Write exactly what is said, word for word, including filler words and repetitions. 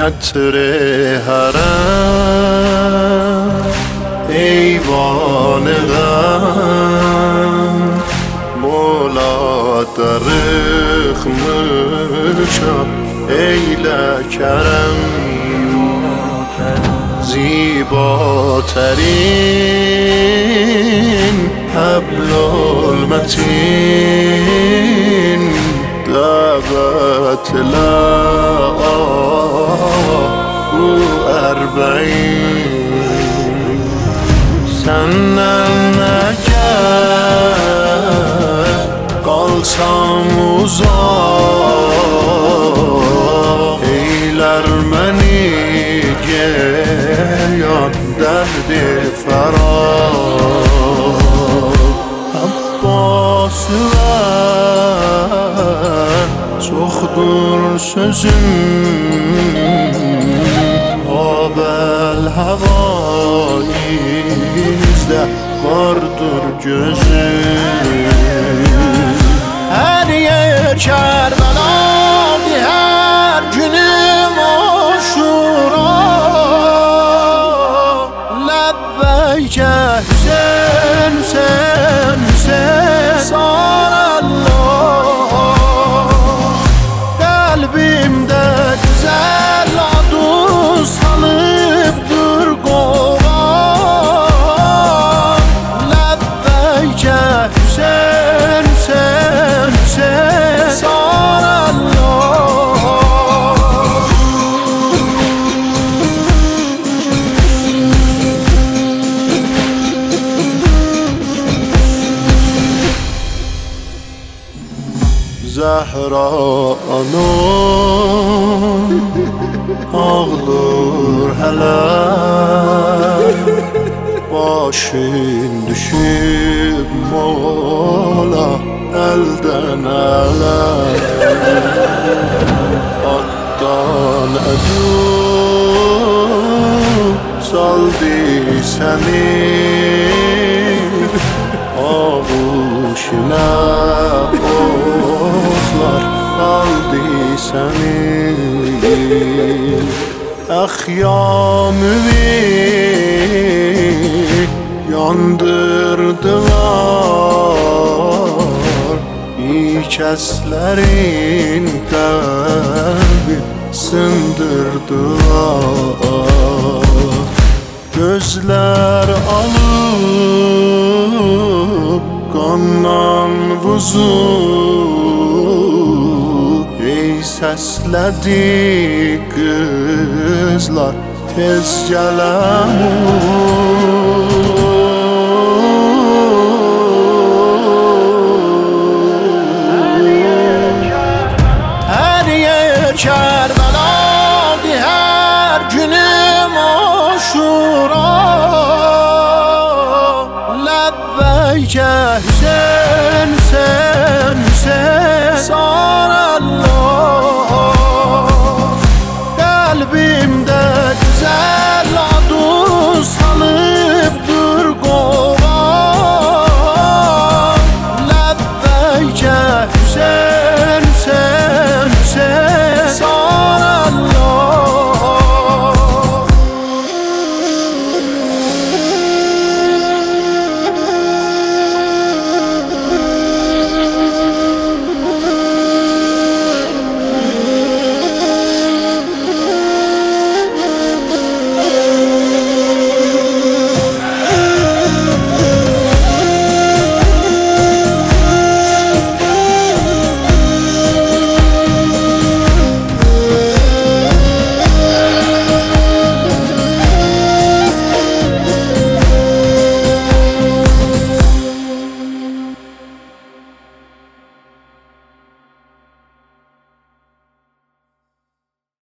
عطر حرم ایوان غم مولا درخمشم ایله کرم زیباترین حبل المتین دعوت لا اربعین senden eğer kalsam uzak eyler beni geyan derdi ferah Abbas ver çoxdur sözüm Abel havaizde vardır gözüm Her yer Kerbela'dı her günüm aşura Lebbeyke Hüseyin Hüseyin Hüseyin Sarallah Kalbimde güzel adın salıp dur kovan Lebbeyke Hüseyin Hüseyin Hüseyin Sarallah Zehra anam ağlır hele Başın düşüp mola elden ele Attan edip saldı seni Ağuşuna oklar aldı seni Ahyamımı yandırdılar İçeslerin kalbi sındırdılar Gözler alıp kandan vuzu Ey səslədi qızlar tez gələm